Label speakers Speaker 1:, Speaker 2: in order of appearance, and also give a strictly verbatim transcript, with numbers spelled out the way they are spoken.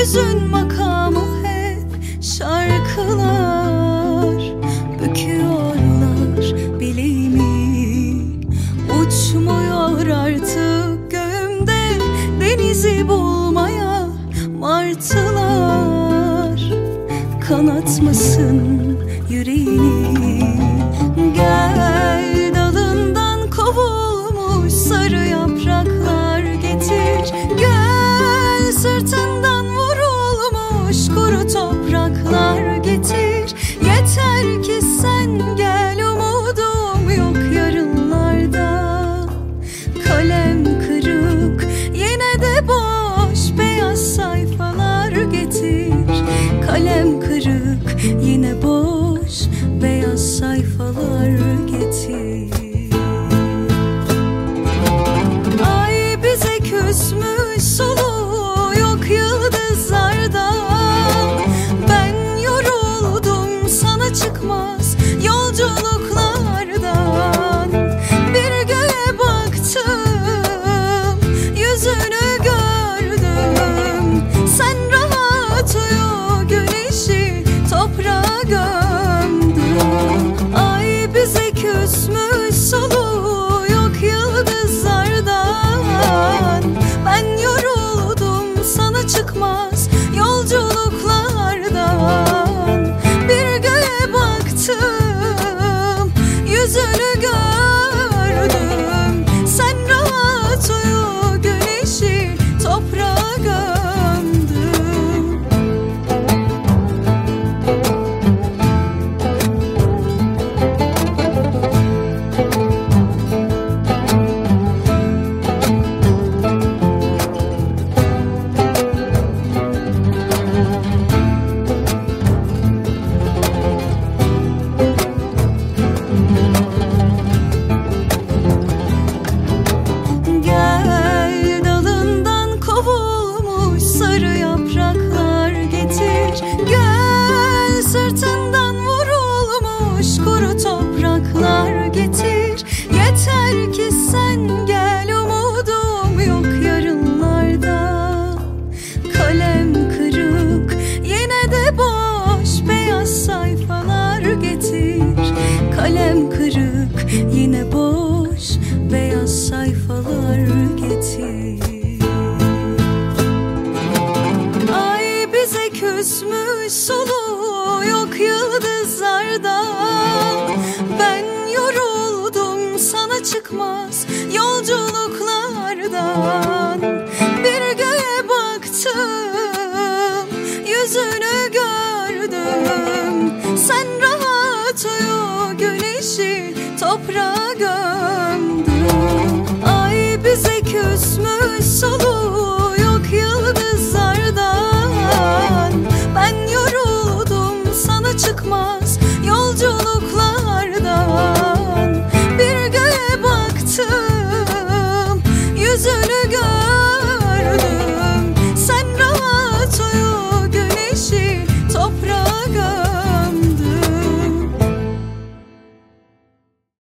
Speaker 1: Hüzün makamı hep şarkılar, büküyorlar bileğimi. Uçmuyor artık göğümde denizi bulmaya martılar. Kanatmasın yüreğini, gel dalından kovulmuş sarı yapraklar getir. Gel sırtından vurulmuş kuru topraklar getir. Yeter ki sen gel, umudum yok yarınlarda. Kalem kırık yine de boş beyaz sayfalar getir. Kalem kırık yine boş beyaz sayfalar getir. Ay bize küsmüş, soluğu yok yıldızlarda. Ben yoruldum sana çıkmaz yolculuklardan. Bir göğe baktım, yüzünü gördüm. Sen rahat uyu, güneşi toprağa gömdüm. Ay bize küsmüş, soluğu yok yıldızlardan. Ben yoruldum sana çıkmaz yolculuklardan. Bir göğe baktım, yüzünü gördüm. Sen rahat uyu, güneşi toprağa gömdüm. Gel dalından kovulmuş sarı yapraklar getir. Gel sırtından vurulmuş kuru topraklar getir. Yeter ki sen gel, umudum yok yarınlarda. Kalem kırık yine de boş beyaz sayfalar getir. Kalem kırık yine boş beyaz sayfalar getir. Ay bize küsmüş,